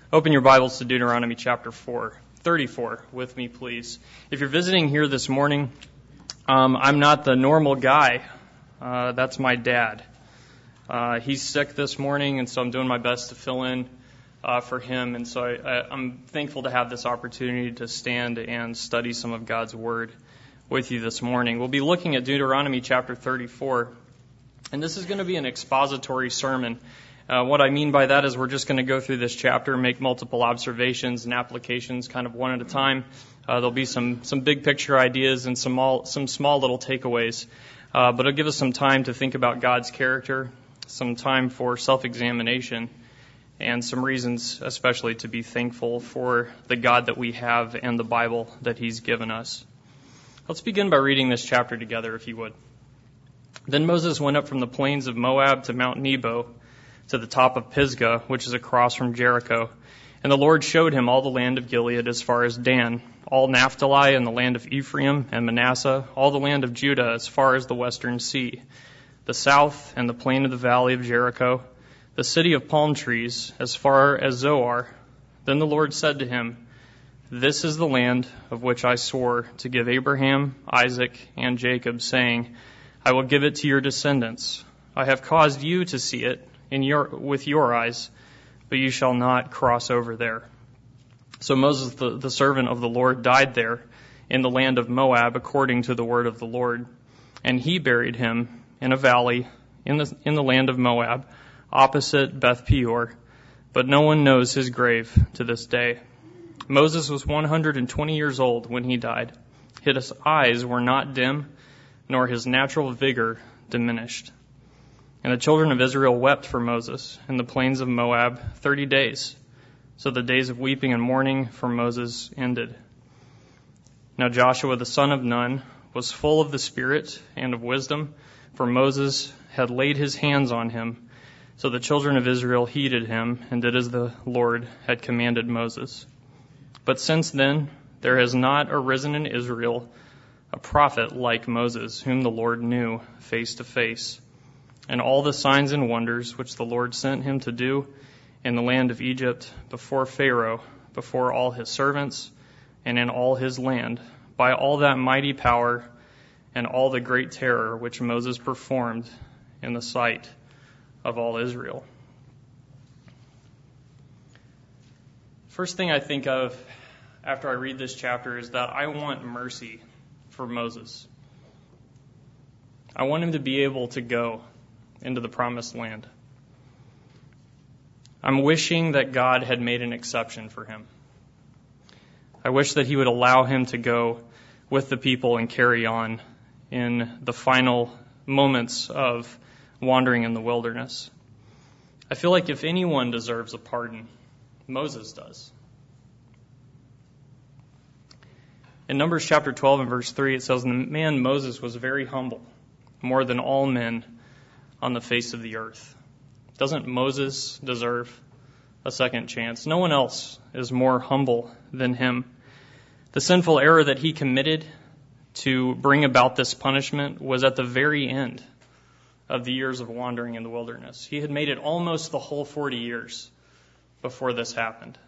Open your Bibles to Deuteronomy chapter 34 with me, please. If you're visiting here this morning, I'm not the normal guy. That's my dad. He's sick this morning, and so I'm doing my best to fill in for him. And so I'm thankful to have this opportunity to stand and study some of God's Word with you this morning. We'll be looking at Deuteronomy chapter 34, and this is going to be an expository sermon. What I mean by that is we're just going to go through this chapter, make multiple observations and applications kind of one at a time. There'll be some big picture ideas and some small little takeaways. But it'll give us some time to think about God's character, some time for self-examination, and some reasons especially to be thankful for the God that we have and the Bible that He's given us. Let's begin by reading this chapter together, if you would. Then Moses went up from the plains of Moab to Mount Nebo, to the top of Pisgah, which is across from Jericho. And the Lord showed him all the land of Gilead as far as Dan, all Naphtali and the land of Ephraim and Manasseh, all the land of Judah as far as the western sea, the south and the plain of the valley of Jericho, the city of palm trees as far as Zoar. Then the Lord said to him, "This is the land of which I swore to give Abraham, Isaac, and Jacob, saying, I will give it to your descendants. I have caused you to see it with your eyes, but you shall not cross over there." So Moses, the servant of the Lord, died there in the land of Moab according to the word of the Lord. And he buried him in a valley in the land of Moab, opposite Beth Peor, but no one knows his grave to this day. Moses was 120 years old when he died. His eyes were not dim, nor his natural vigor diminished. And the children of Israel wept for Moses in the plains of Moab 30 days. So the days of weeping and mourning for Moses ended. Now Joshua the son of Nun was full of the Spirit and of wisdom, for Moses had laid his hands on him. So the children of Israel heeded him and did as the Lord had commanded Moses. But since then there has not arisen in Israel a prophet like Moses, whom the Lord knew face to face. And all the signs and wonders which the Lord sent him to do in the land of Egypt, before Pharaoh, before all his servants, and in all his land, by all that mighty power and all the great terror which Moses performed in the sight of all Israel. First thing I think of after I read this chapter is that I want mercy for Moses. I want him to be able to go into the promised land. I'm wishing that God had made an exception for him. I wish that He would allow him to go with the people and carry on in the final moments of wandering in the wilderness. I feel like if anyone deserves a pardon, Moses does. In Numbers chapter 12 and verse 3, it says, "The man Moses was very humble, more than all men on the face of the earth." Doesn't Moses deserve a second chance? No one else is more humble than him. The sinful error that he committed to bring about this punishment was at the very end of the years of wandering in the wilderness. He had made it almost the whole 40 years before this happened.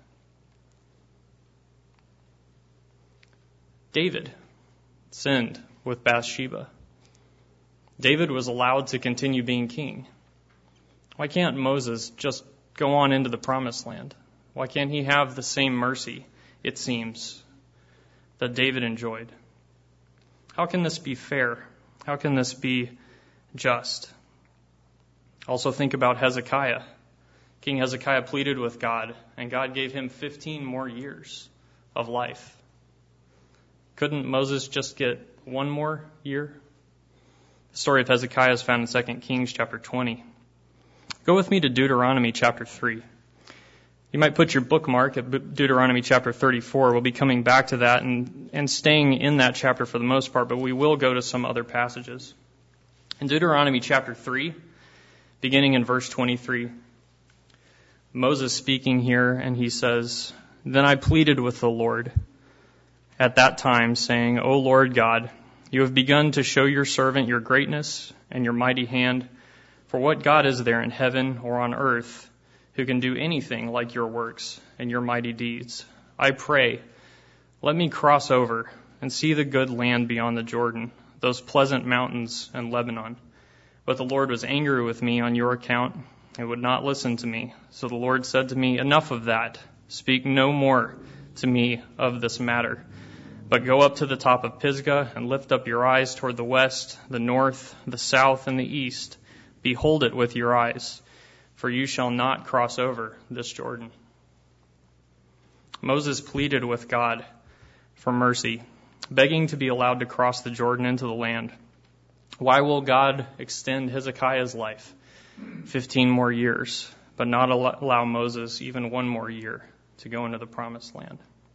David sinned with Bathsheba. David was allowed to continue being king. Why can't Moses just go on into the promised land? Why can't he have the same mercy, it seems, that David enjoyed? How can this be fair? How can this be just? Also think about Hezekiah. King Hezekiah pleaded with God, and God gave him 15 more years of life. Couldn't Moses just get one more year? The story of Hezekiah is found in 2 Kings chapter 20. Go with me to Deuteronomy chapter 3. You might put your bookmark at Deuteronomy chapter 34. We'll be coming back to that and staying in that chapter for the most part, but we will go to some other passages. In Deuteronomy chapter 3, beginning in verse 23, Moses speaking here, and he says, "Then I pleaded with the Lord at that time, saying, O Lord God, you have begun to show your servant your greatness and your mighty hand. For what God is there in heaven or on earth who can do anything like your works and your mighty deeds. I pray, let me cross over and see the good land beyond the Jordan, those pleasant mountains and Lebanon. But the Lord was angry with me on your account and would not listen to me. So the Lord said to me, enough of that. Speak no more to me of this matter. But go up to the top of Pisgah and lift up your eyes toward the west, the north, the south, and the east. Behold it with your eyes, for you shall not cross over this Jordan. Moses pleaded with God for mercy, begging to be allowed to cross the Jordan into the land. Why will God extend Hezekiah's life 15 more years, but not allow Moses even one more year to go into the promised land?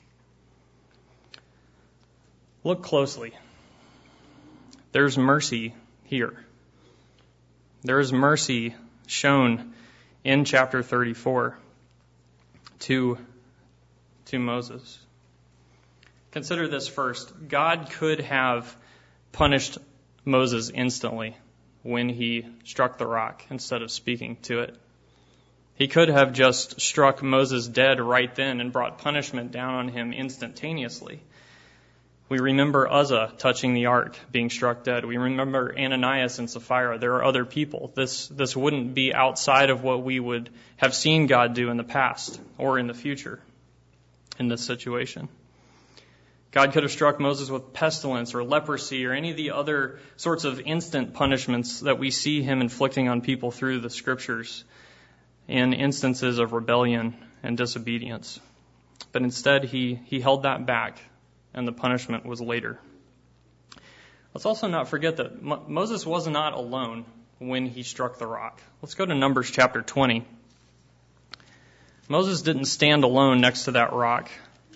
Look closely. There's mercy here. There is mercy shown in chapter 34 to Moses. Consider this first. God could have punished Moses instantly when he struck the rock instead of speaking to it. He could have just struck Moses dead right then and brought punishment down on him instantaneously. We remember Uzzah touching the ark, being struck dead. We remember Ananias and Sapphira. There are other people. This wouldn't be outside of what we would have seen God do in the past or in the future in this situation. God could have struck Moses with pestilence or leprosy or any of the other sorts of instant punishments that we see him inflicting on people through the scriptures in instances of rebellion and disobedience. But instead, he held that back, and the punishment was later. Let's also not forget that Moses was not alone when he struck the rock. Let's go to Numbers chapter 20. Moses didn't stand alone next to that rock.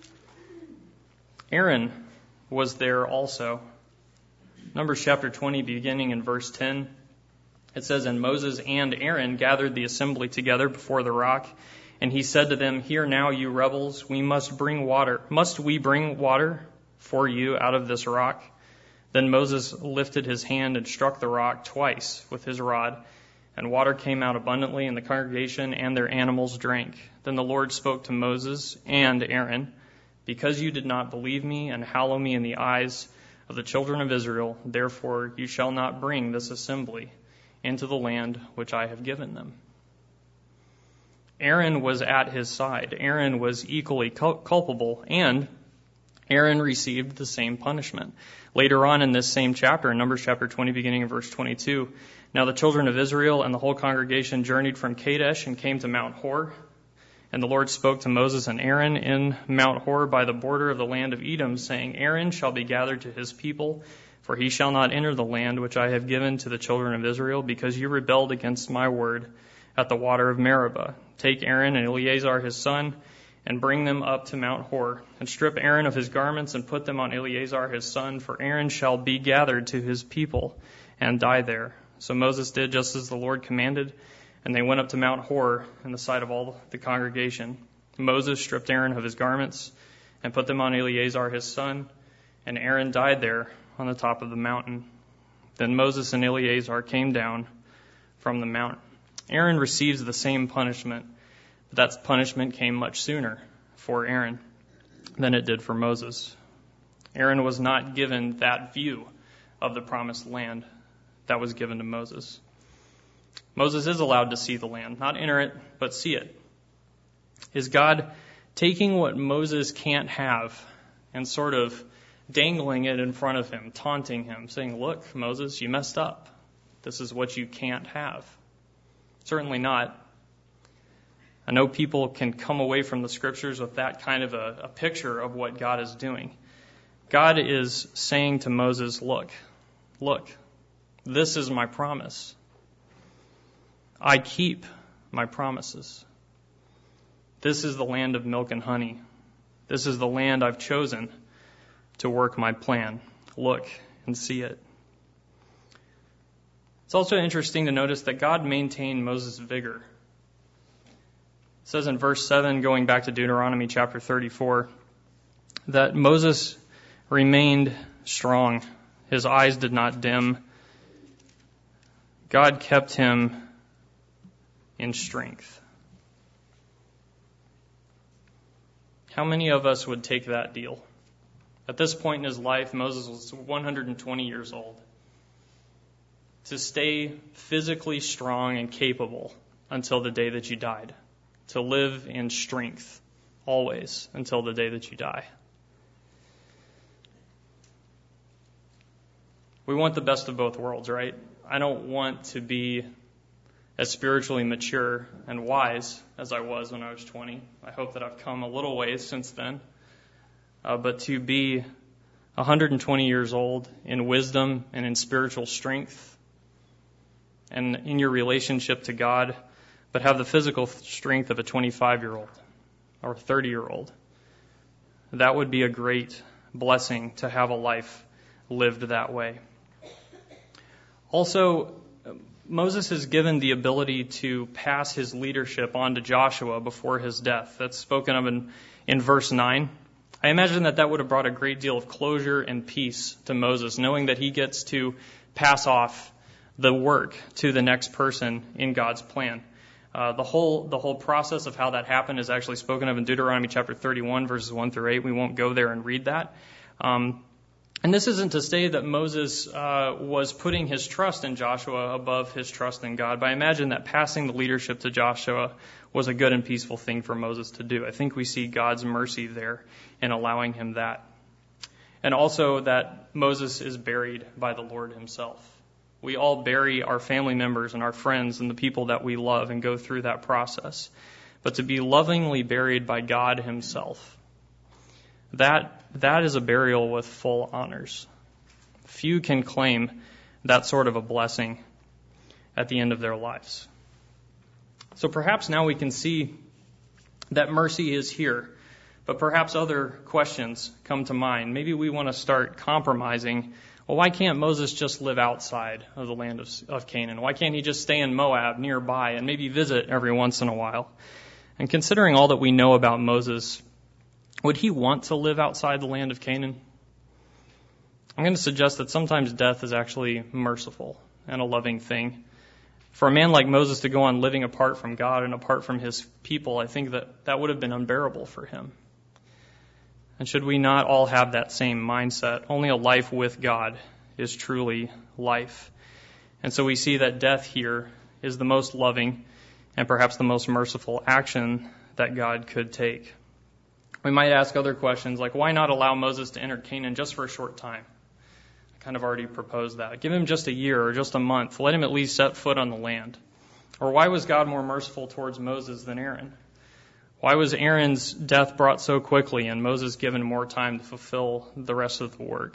Aaron was there also. Numbers chapter 20, beginning in verse 10, it says, And Moses and Aaron gathered the assembly together before the rock, and he said to them, Hear now, you rebels, must we bring water for you out of this rock? Then Moses lifted his hand and struck the rock twice with his rod, and water came out abundantly, and the congregation and their animals drank. Then the Lord spoke to Moses and Aaron, Because you did not believe me and hallow me in the eyes of the children of Israel, therefore you shall not bring this assembly into the land which I have given them. Aaron was at his side. Aaron was equally culpable, and Aaron received the same punishment. Later on in this same chapter, in Numbers chapter 20, beginning in verse 22, Now the children of Israel and the whole congregation journeyed from Kadesh and came to Mount Hor. And the Lord spoke to Moses and Aaron in Mount Hor by the border of the land of Edom, saying, Aaron shall be gathered to his people, for he shall not enter the land which I have given to the children of Israel, because you rebelled against my word at the water of Meribah. Take Aaron and Eleazar his son, and bring them up to Mount Hor, and strip Aaron of his garments, and put them on Eleazar his son, for Aaron shall be gathered to his people, and die there. So Moses did just as the Lord commanded, and they went up to Mount Hor in the sight of all the congregation. Moses stripped Aaron of his garments and put them on Eleazar his son, and Aaron died there on the top of the mountain. Then Moses and Eleazar came down from the mount. Aaron receives the same punishment, but that punishment came much sooner for Aaron than it did for Moses. Aaron was not given that view of the promised land that was given to Moses. Moses is allowed to see the land, not enter it, but see it. Is God taking what Moses can't have and sort of dangling it in front of him, taunting him, saying, Look, Moses, you messed up. This is what you can't have. Certainly not. I know people can come away from the scriptures with that kind of a picture of what God is doing. God is saying to Moses, look, this is my promise. I keep my promises. This is the land of milk and honey. This is the land I've chosen to work my plan. Look and see it. It's also interesting to notice that God maintained Moses' vigor. It says in verse 7, going back to Deuteronomy chapter 34, that Moses remained strong. His eyes did not dim. God kept him in strength. How many of us would take that deal? At this point in his life, Moses was 120 years old. To stay physically strong and capable until the day that you died. To live in strength always until the day that you die. We want the best of both worlds, right? I don't want to be as spiritually mature and wise as I was when I was 20. I hope that I've come a little ways since then. But to be 120 years old in wisdom and in spiritual strength and in your relationship to God, but have the physical strength of a 25-year-old or 30-year-old, that would be a great blessing to have a life lived that way. Also, Moses is given the ability to pass his leadership on to Joshua before his death. That's spoken of in verse 9. I imagine that would have brought a great deal of closure and peace to Moses, knowing that he gets to pass off the work to the next person in God's plan. The whole process of how that happened is actually spoken of in Deuteronomy chapter 31, verses 1 through 8. We won't go there and read that. And this isn't to say that Moses was putting his trust in Joshua above his trust in God, but I imagine that passing the leadership to Joshua was a good and peaceful thing for Moses to do. I think we see God's mercy there in allowing him that. And also that Moses is buried by the Lord himself. We all bury our family members and our friends and the people that we love and go through that process. But to be lovingly buried by God himself, that is a burial with full honors. Few can claim that sort of a blessing at the end of their lives. So perhaps now we can see that mercy is here, but perhaps other questions come to mind. Maybe we want to start compromising. Well, why can't Moses just live outside of the land of Canaan? Why can't he just stay in Moab nearby and maybe visit every once in a while? And considering all that we know about Moses, would he want to live outside the land of Canaan? I'm going to suggest that sometimes death is actually merciful and a loving thing. For a man like Moses to go on living apart from God and apart from his people, I think that would have been unbearable for him. And should we not all have that same mindset? Only a life with God is truly life. And so we see that death here is the most loving and perhaps the most merciful action that God could take. We might ask other questions like, why not allow Moses to enter Canaan just for a short time? I kind of already proposed that. Give him just a year or just a month. Let him at least set foot on the land. Or why was God more merciful towards Moses than Aaron? Why was Aaron's death brought so quickly and Moses given more time to fulfill the rest of the work?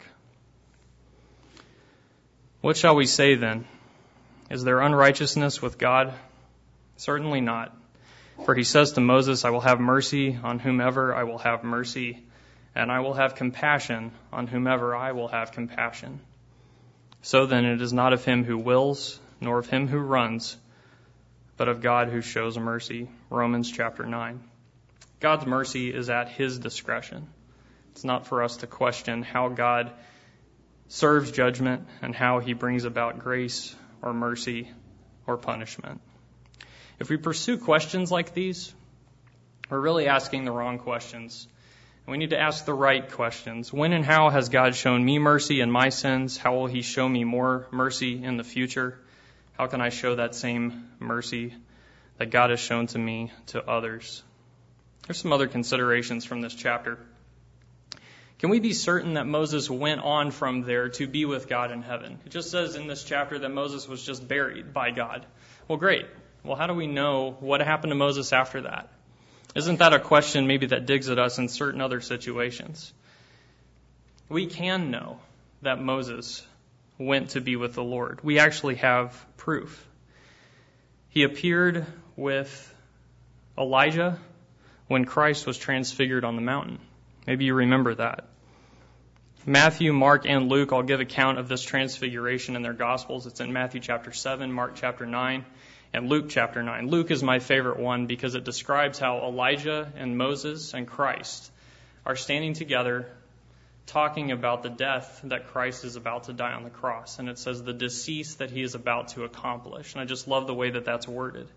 What shall we say then? Is there unrighteousness with God? Certainly not. For he says to Moses, I will have mercy on whomever I will have mercy, and I will have compassion on whomever I will have compassion. So then it is not of him who wills, nor of him who runs, but of God who shows mercy. Romans chapter 9. God's mercy is at his discretion. It's not for us to question how God serves judgment and how he brings about grace or mercy or punishment. If we pursue questions like these, we're really asking the wrong questions. We need to ask the right questions. When and how has God shown me mercy in my sins? How will he show me more mercy in the future? How can I show that same mercy that God has shown to me to others? There's some other considerations from this chapter. Can we be certain that Moses went on from there to be with God in heaven? It just says in this chapter that Moses was just buried by God. Well, great. Well, how do we know what happened to Moses after that? Isn't that a question maybe that digs at us in certain other situations? We can know that Moses went to be with the Lord. We actually have proof. He appeared with Elijah when Christ was transfigured on the mountain. Maybe you remember that. Matthew, Mark, and Luke all give account of this transfiguration in their Gospels. It's in Matthew chapter 7, Mark chapter 9, and Luke chapter 9. Luke is my favorite one because it describes how Elijah and Moses and Christ are standing together talking about the death that Christ is about to die on the cross. And it says the decease that he is about to accomplish. And I just love the way that that's worded.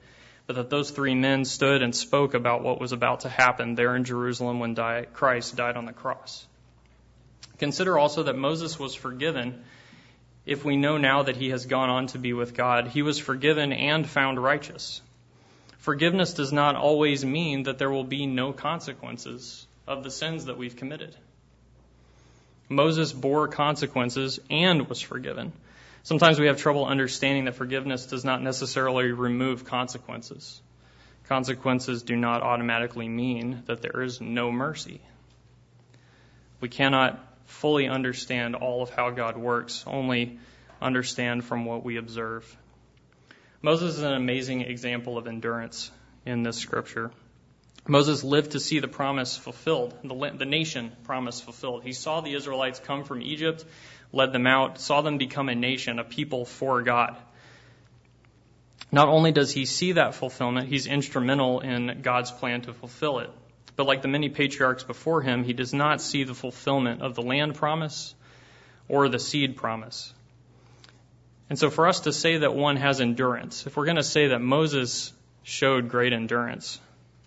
but that those three men stood and spoke about what was about to happen there in Jerusalem when Christ died on the cross. Consider also that Moses was forgiven. If we know now that he has gone on to be with God, he was forgiven and found righteous. Forgiveness does not always mean that there will be no consequences of the sins that we've committed. Moses bore consequences and was forgiven. Sometimes we have trouble understanding that forgiveness does not necessarily remove consequences. Consequences do not automatically mean that there is no mercy. We cannot fully understand all of how God works, only understand from what we observe. Moses is an amazing example of endurance in this scripture. Moses lived to see the promise fulfilled, the nation promise fulfilled. He saw the Israelites come from Egypt, led them out, saw them become a nation, a people for God. Not only does he see that fulfillment, he's instrumental in God's plan to fulfill it. But like the many patriarchs before him, he does not see the fulfillment of the land promise or the seed promise. And so for us to say that one has endurance, if we're going to say that Moses showed great endurance,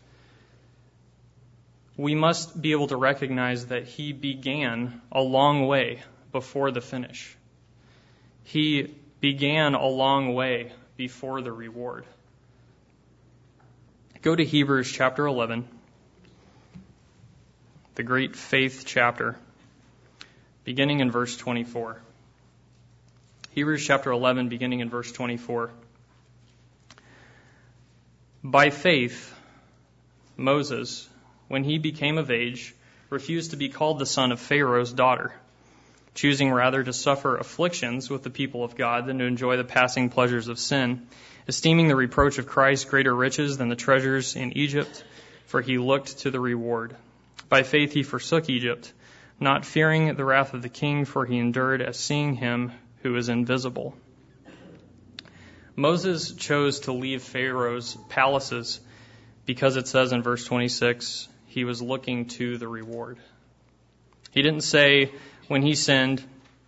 we must be able to recognize that he began a long way before the finish. He began a long way before the reward. Go to Hebrews chapter 11, the great faith chapter, beginning in verse 24. Hebrews chapter 11, beginning in verse 24. By faith, Moses, when he became of age, refused to be called the son of Pharaoh's daughter, choosing rather to suffer afflictions with the people of God than to enjoy the passing pleasures of sin, esteeming the reproach of Christ greater riches than the treasures in Egypt, for he looked to the reward. By faith he forsook Egypt, not fearing the wrath of the king, for he endured as seeing him who is invisible. Moses chose to leave Pharaoh's palaces because it says in verse 26, he was looking to the reward. He didn't say when he sinned,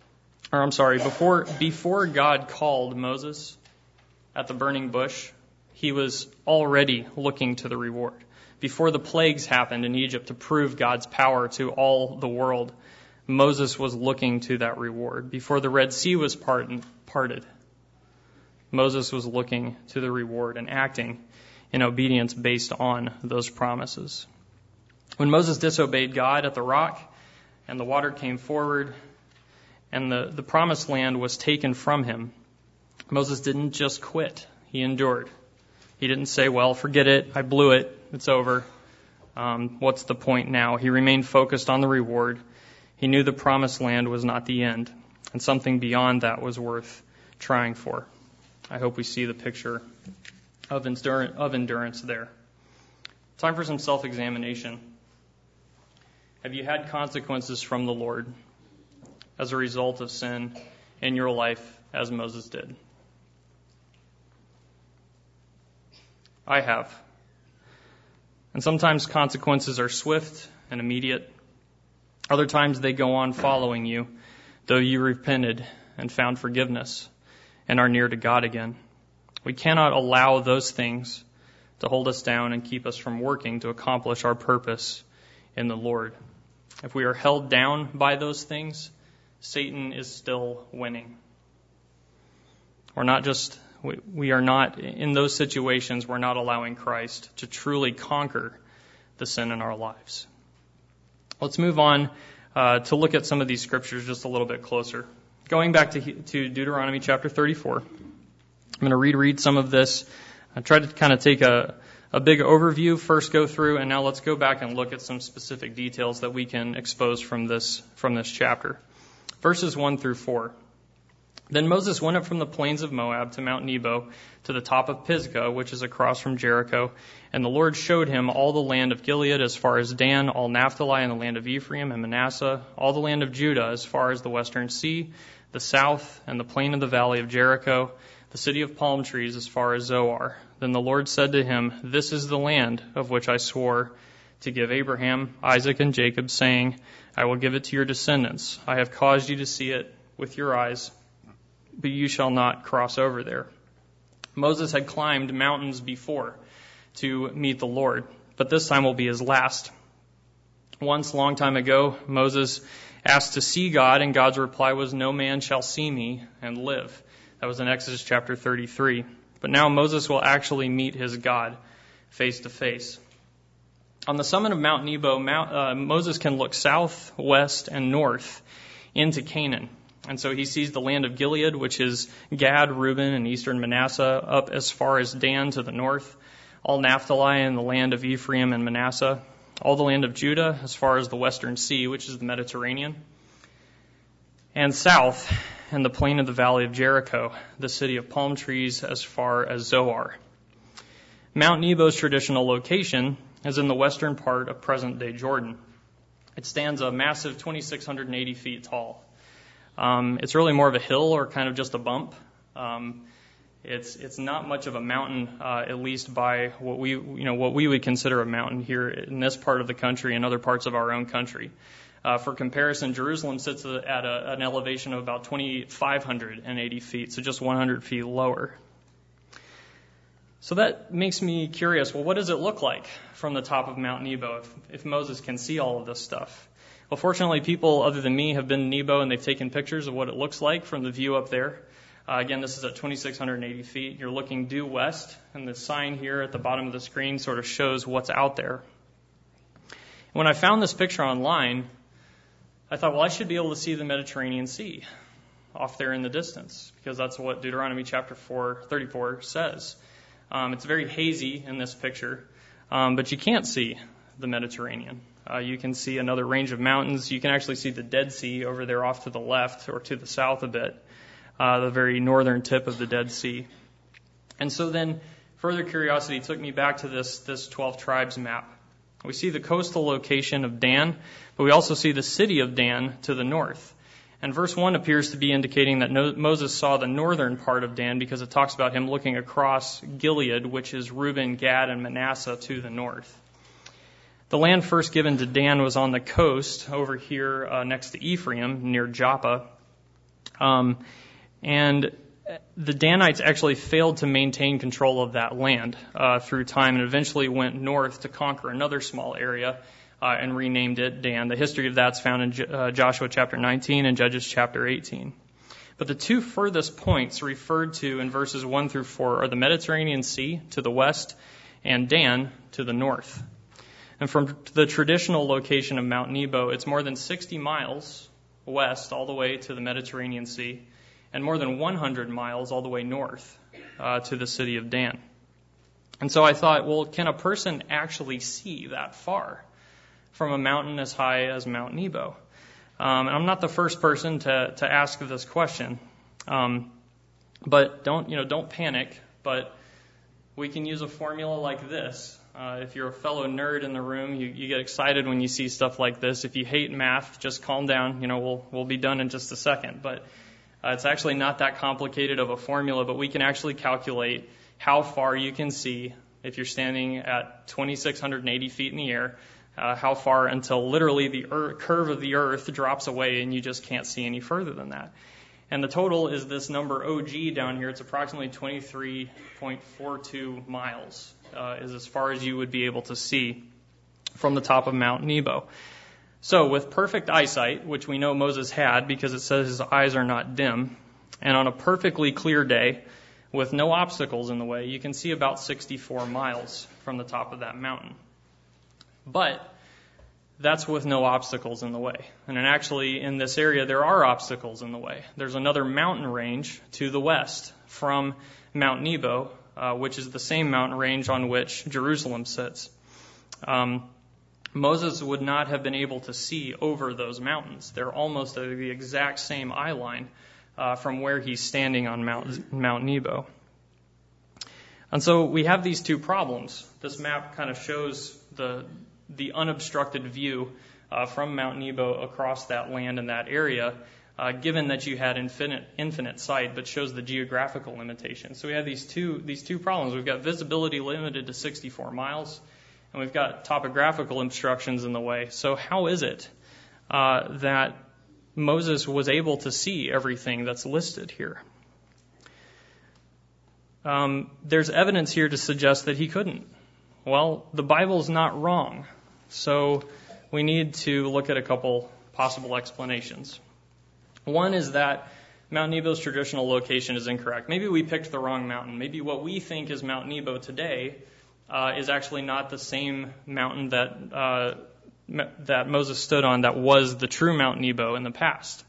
before God called Moses at the burning bush, he was already looking to the reward. Before the plagues happened in Egypt to prove God's power to all the world, Moses was looking to that reward. Before the Red Sea was parted, Moses was looking to the reward and acting in obedience based on those promises. When Moses disobeyed God at the rock and the water came forward and the promised land was taken from him, Moses didn't just quit. He endured. He didn't say, well, forget it. I blew it. It's over. What's the point now? He remained focused on the reward. He knew the promised land was not the end, and something beyond that was worth trying for. I hope we see the picture of endurance there. Time for some self-examination. Have you had consequences from the Lord as a result of sin in your life as Moses did? I have. And sometimes consequences are swift and immediate. Other times they go on following you, though you repented and found forgiveness and are near to God again. We cannot allow those things to hold us down and keep us from working to accomplish our purpose in the Lord. If we are held down by those things, Satan is still winning. We are not, in those situations, we're not allowing Christ to truly conquer the sin in our lives. Let's move on to look at some of these scriptures just a little bit closer. Going back to Deuteronomy chapter 34, I'm going to reread some of this. I try to kind of take a big overview, first go through, and now let's go back and look at some specific details that we can expose from this chapter. Verses 1 through 4. Then Moses went up from the plains of Moab to Mount Nebo, to the top of Pisgah, which is across from Jericho. And the Lord showed him all the land of Gilead as far as Dan, all Naphtali, and the land of Ephraim and Manasseh, all the land of Judah as far as the western sea, the south, and the plain of the valley of Jericho, the city of palm trees as far as Zoar. Then the Lord said to him, This is the land of which I swore to give Abraham, Isaac, and Jacob, saying, I will give it to your descendants. I have caused you to see it with your eyes, but you shall not cross over there. Moses had climbed mountains before. to meet the Lord, but this time will be his last. Once, a long time ago, Moses asked to see God, and God's reply was, "No man shall see me and live." That was in Exodus chapter 33. But now Moses will actually meet his God face to face. On the summit of Mount Nebo, Moses can look south, west, and north into Canaan. And so he sees the land of Gilead, which is Gad, Reuben, and eastern Manasseh, up as far as Dan to the north, all Naphtali and the land of Ephraim and Manasseh, all the land of Judah as far as the western sea, which is the Mediterranean, and south, and the plain of the valley of Jericho, the city of palm trees, as far as Zoar. Mount Nebo's traditional location is in the western part of present-day Jordan. It stands a massive 2,680 feet tall. It's really more of a hill or kind of just a bump. It's not much of a mountain, at least by what we would consider a mountain here in this part of the country and other parts of our own country. For comparison, Jerusalem sits at an elevation of about 2,580 feet, so just 100 feet lower. So that makes me curious, well, what does it look like from the top of Mount Nebo if Moses can see all of this stuff? Well, fortunately, people other than me have been to Nebo, and they've taken pictures of what it looks like from the view up there. Again, this is at 2,680 feet. You're looking due west, and the sign here at the bottom of the screen sort of shows what's out there. When I found this picture online, I thought, well, I should be able to see the Mediterranean Sea off there in the distance, because that's what Deuteronomy chapter 34 says. It's very hazy in this picture, but you can't see the Mediterranean. You can see another range of mountains. You can actually see the Dead Sea over there off to the left or to the south a bit, the very northern tip of the Dead Sea. And so then further curiosity took me back to this 12 tribes map. We see the coastal location of Dan, but we also see the city of Dan to the north. And verse 1 appears to be indicating that Moses saw the northern part of Dan because it talks about him looking across Gilead, which is Reuben, Gad, and Manasseh to the north. The land first given to Dan was on the coast over here next to Ephraim near Joppa. And the Danites actually failed to maintain control of that land through time and eventually went north to conquer another small area and renamed it Dan. The history of that's found in Joshua chapter 19 and Judges chapter 18. But the two furthest points referred to in verses 1 through 4 are the Mediterranean Sea to the west and Dan to the north. And from the traditional location of Mount Nebo, it's more than 60 miles west all the way to the Mediterranean Sea and more than 100 miles all the way north to the city of Dan. And so I thought, well, can a person actually see that far from a mountain as high as Mount Nebo? And I'm not the first person to ask this question. But don't panic. But we can use a formula like this. If you're a fellow nerd in the room, you get excited when you see stuff like this. If you hate math, just calm down. We'll be done in just a second. But it's actually not that complicated of a formula, but we can actually calculate how far you can see if you're standing at 2,680 feet in the air, how far until literally the curve of the earth drops away and you just can't see any further than that. And the total is this number OG down here. It's approximately 23.42 miles is as far as you would be able to see from the top of Mount Nebo. So with perfect eyesight, which we know Moses had because it says his eyes are not dim, and on a perfectly clear day with no obstacles in the way, you can see about 64 miles from the top of that mountain. But that's with no obstacles in the way. And then actually in this area there are obstacles in the way. There's another mountain range to the west from Mount Nebo, which is the same mountain range on which Jerusalem sits. Moses would not have been able to see over those mountains. They're almost at the exact same eye line from where he's standing on Mount Nebo. And so we have these two problems. This map kind of shows the unobstructed view from Mount Nebo across that land and that area, given that you had infinite sight, but shows the geographical limitations. So we have these two problems. We've got visibility limited to 64 miles, and we've got topographical obstructions in the way. So how is it that Moses was able to see everything that's listed here? There's evidence here to suggest that he couldn't. Well, the Bible's not wrong. So we need to look at a couple possible explanations. One is that Mount Nebo's traditional location is incorrect. Maybe we picked the wrong mountain. Maybe what we think is Mount Nebo today is actually not the same mountain that Moses stood on that was the true Mount Nebo in the past.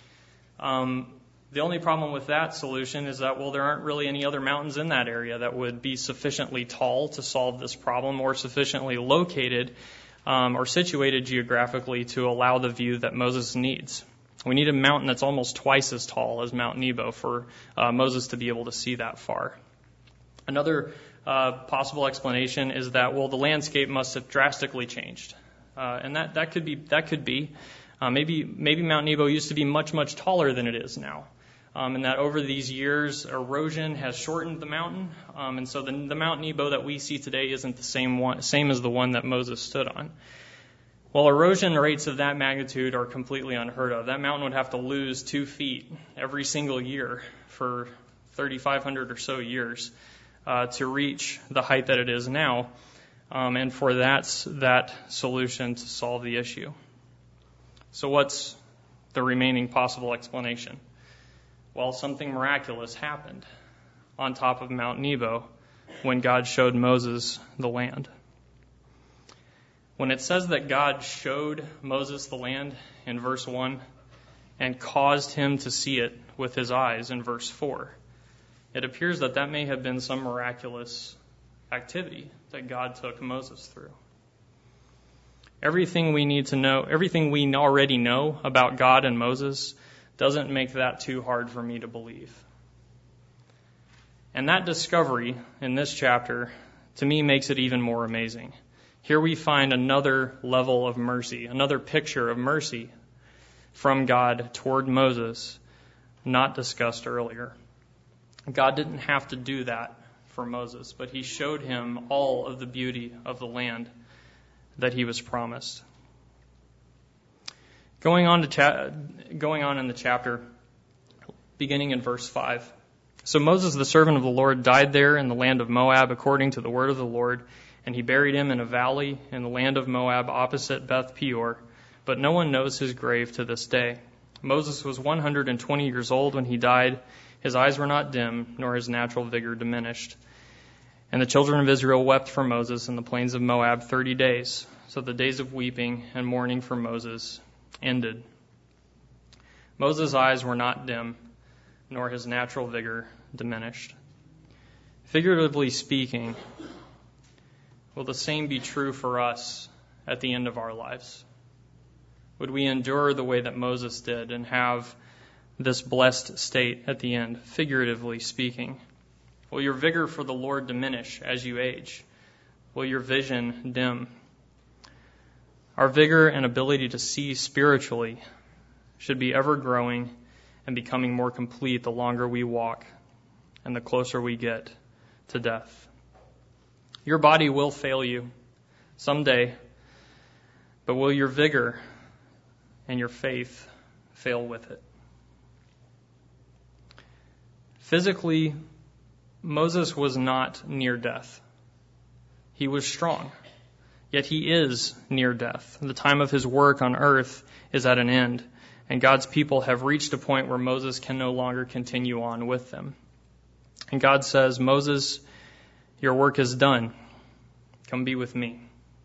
The only problem with that solution is that, well, there aren't really any other mountains in that area that would be sufficiently tall to solve this problem or sufficiently located or situated geographically to allow the view that Moses needs. We need a mountain that's almost twice as tall as Mount Nebo for Moses to be able to see that far. Another possible explanation is that, well, the landscape must have drastically changed. And that could be. Maybe Mount Nebo used to be much, much taller than it is now. And that over these years, erosion has shortened the mountain. And so the Mount Nebo that we see today isn't the same as the one that Moses stood on. Well, erosion rates of that magnitude are completely unheard of. That mountain would have to lose 2 feet every single year for 3,500 or so years to reach the height that it is now. And for that solution to solve the issue. So what's the remaining possible explanation? Well, something miraculous happened on top of Mount Nebo when God showed Moses the land. When it says that God showed Moses the land in verse 1 and caused him to see it with his eyes in verse 4, it appears that may have been some miraculous activity that God took Moses through. Everything we need to know, everything we already know about God and Moses doesn't make that too hard for me to believe. And that discovery in this chapter, to me, makes it even more amazing. Here we find another level of mercy, another picture of mercy from God toward Moses, not discussed earlier. God didn't have to do that for Moses, but he showed him all of the beauty of the land that he was promised. Going on in the chapter, beginning in verse 5. So Moses, the servant of the Lord, died there in the land of Moab according to the word of the Lord, and he buried him in a valley in the land of Moab opposite Beth Peor, but no one knows his grave to this day. Moses was 120 years old when he died. His eyes were not dim, nor his natural vigor diminished. And the children of Israel wept for Moses in the plains of Moab 30 days. So the days of weeping and mourning for Moses ended. Moses' eyes were not dim, nor his natural vigor diminished. Figuratively speaking, will the same be true for us at the end of our lives? Would we endure the way that Moses did and have this blessed state at the end, figuratively speaking? Will your vigor for the Lord diminish as you age? Will your vision dim? Our vigor and ability to see spiritually should be ever growing and becoming more complete the longer we walk and the closer we get to death. Your body will fail you someday, but will your vigor and your faith fail with it? Physically, Moses was not near death. He was strong, yet he is near death. The time of his work on earth is at an end, and God's people have reached a point where Moses can no longer continue on with them. And God says, Moses, your work is done. Come be with me.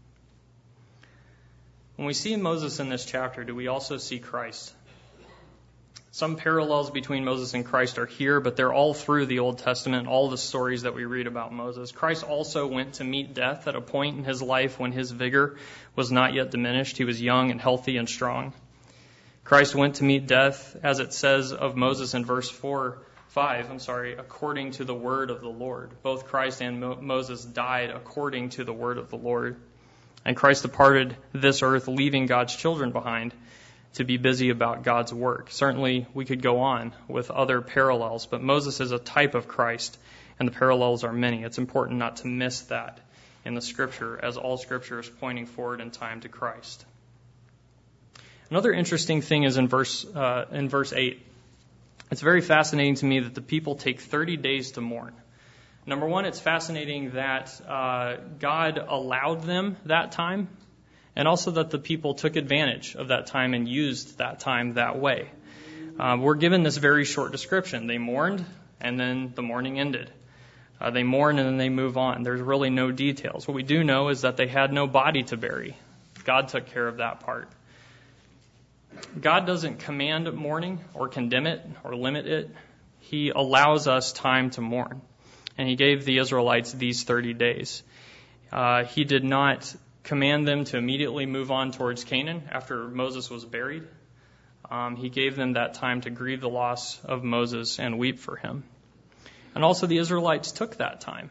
When we see Moses in this chapter, do we also see Christ? Some parallels between Moses and Christ are here, but they're all through the Old Testament, all the stories that we read about Moses. Christ also went to meet death at a point in his life when his vigor was not yet diminished. He was young and healthy and strong. Christ went to meet death, as it says of Moses in verse 5, according to the word of the Lord. Both Christ and Moses died according to the word of the Lord. And Christ departed this earth, leaving God's children behind to be busy about God's work. Certainly, we could go on with other parallels, but Moses is a type of Christ, and the parallels are many. It's important not to miss that in the Scripture, as all Scripture is pointing forward in time to Christ. Another interesting thing is in verse 8. It's very fascinating to me that the people take 30 days to mourn. Number one, it's fascinating that God allowed them that time, and also that the people took advantage of that time and used that time that way. We're given this very short description. They mourned, and then the mourning ended. They mourn, and then they move on. There's really no details. What we do know is that they had no body to bury. God took care of that part. God doesn't command mourning or condemn it or limit it. He allows us time to mourn. And he gave the Israelites these 30 days. He did not command them to immediately move on towards Canaan after Moses was buried. He gave them that time to grieve the loss of Moses and weep for him. And also the Israelites took that time.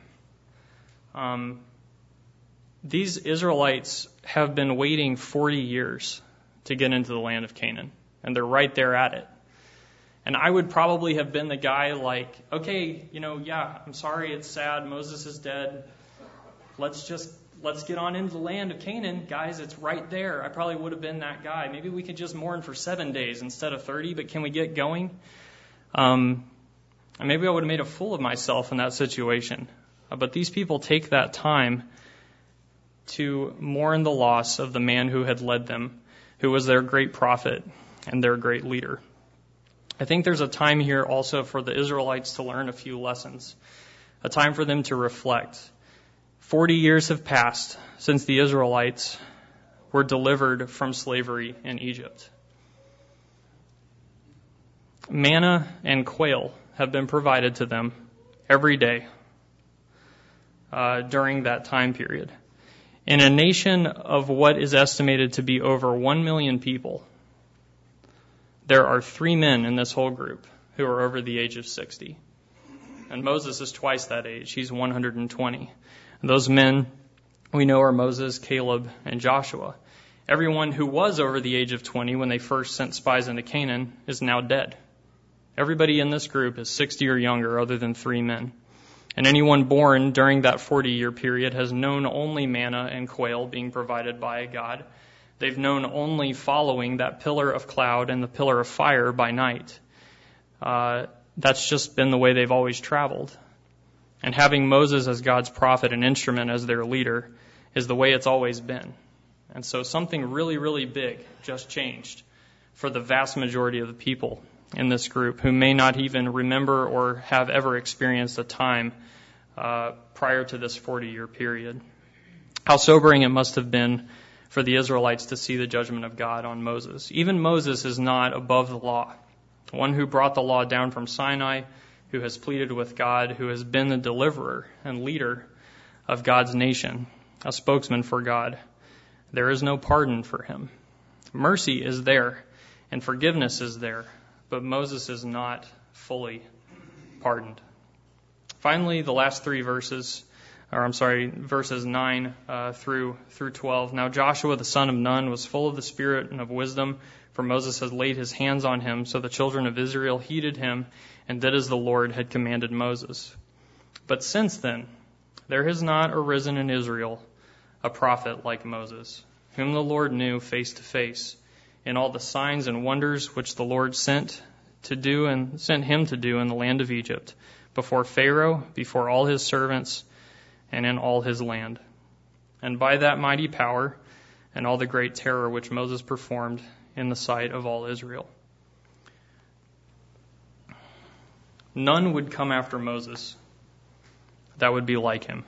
These Israelites have been waiting 40 years to get into the land of Canaan, and they're right there at it. And I would probably have been the guy like, okay, I'm sorry, it's sad, Moses is dead. Let's get on into the land of Canaan, guys, it's right there. I probably would have been that guy. Maybe we could just mourn for 7 days instead of 30, but can we get going? And maybe I would have made a fool of myself in that situation. But these people take that time to mourn the loss of the man who had led them, who was their great prophet and their great leader. I think there's a time here also for the Israelites to learn a few lessons, a time for them to reflect. 40 years have passed since the Israelites were delivered from slavery in Egypt. Manna and quail have been provided to them every day during that time period. In a nation of what is estimated to be over 1 million people, there are 3 men in this whole group who are over the age of 60. And Moses is twice that age. He's 120. And those men we know are Moses, Caleb, and Joshua. Everyone who was over the age of 20 when they first sent spies into Canaan is now dead. Everybody in this group is 60 or younger other than 3 men. And anyone born during that 40-year period has known only manna and quail being provided by God. They've known only following that pillar of cloud and the pillar of fire by night. That's just been the way they've always traveled. And having Moses as God's prophet and instrument as their leader is the way it's always been. And so something really, really big just changed for the vast majority of the people in this group who may not even remember or have ever experienced a time prior to this 40-year period. How sobering it must have been for the Israelites to see the judgment of God on Moses. Even Moses is not above the law. One who brought the law down from Sinai, who has pleaded with God, who has been the deliverer and leader of God's nation, a spokesman for God. There is no pardon for him. Mercy is there and forgiveness is there, but Moses is not fully pardoned. Finally, the last 3 verses, verses 9 through 12. Now Joshua the son of Nun was full of the Spirit and of wisdom, for Moses had laid his hands on him. So the children of Israel heeded him and did as the Lord had commanded Moses. But since then, there has not arisen in Israel a prophet like Moses, whom the Lord knew face to face, in all the signs and wonders which the Lord sent him to do in the land of Egypt, before Pharaoh, before all his servants, and in all his land. And by that mighty power and all the great terror which Moses performed in the sight of all Israel. None would come after Moses that would be like him.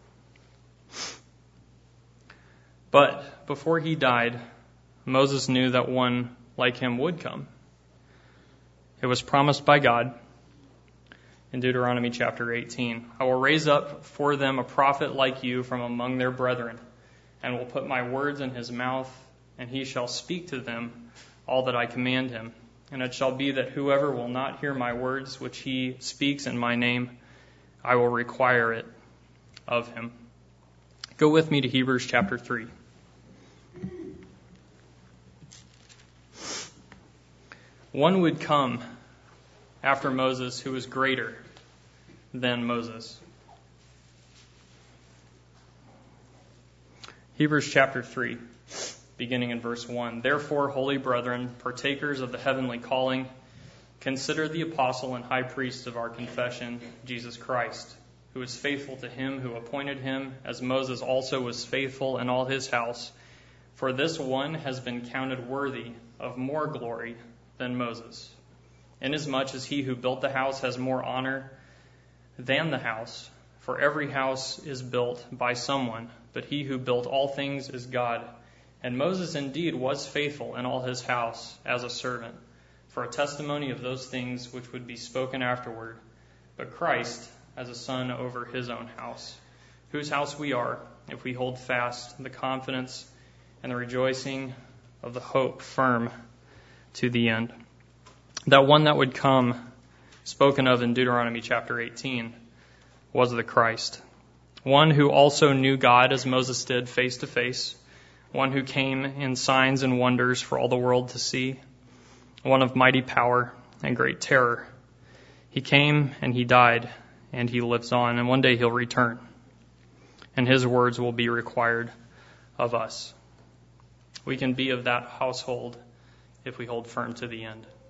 But before he died, Moses knew that one like him would come. It was promised by God in Deuteronomy chapter 18. I will raise up for them a prophet like you from among their brethren, and will put my words in his mouth, and he shall speak to them all that I command him. And it shall be that whoever will not hear my words which he speaks in my name, I will require it of him. Go with me to Hebrews chapter 3. One would come after Moses who was greater than Moses. Hebrews chapter 3, beginning in verse 1. Therefore, holy brethren, partakers of the heavenly calling, consider the apostle and high priest of our confession, Jesus Christ, who is faithful to him who appointed him, as Moses also was faithful in all his house. For this one has been counted worthy of more glory than Moses, inasmuch as he who built the house has more honor than the house. For every house is built by someone, but he who built all things is God. And Moses indeed was faithful in all his house as a servant, for a testimony of those things which would be spoken afterward. But Christ as a son over his own house, whose house we are, if we hold fast the confidence and the rejoicing of the hope firm to the end. That one that would come, spoken of in Deuteronomy chapter 18, was the Christ. One who also knew God as Moses did face to face. One who came in signs and wonders for all the world to see. One of mighty power and great terror. He came and he died and he lives on, and one day he'll return. And his words will be required of us. We can be of that household if we hold firm to the end.